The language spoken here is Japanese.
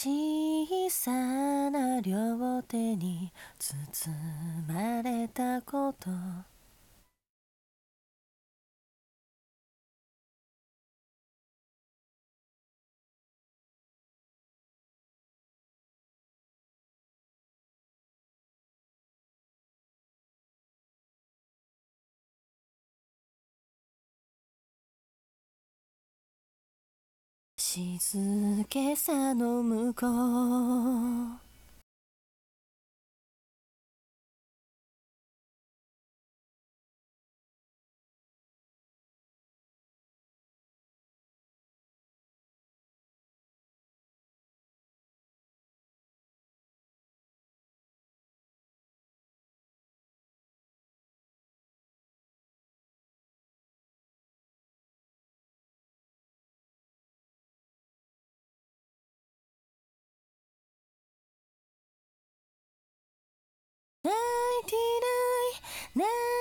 小さな両手に包まれたこと、静けさの向こう、泣いていない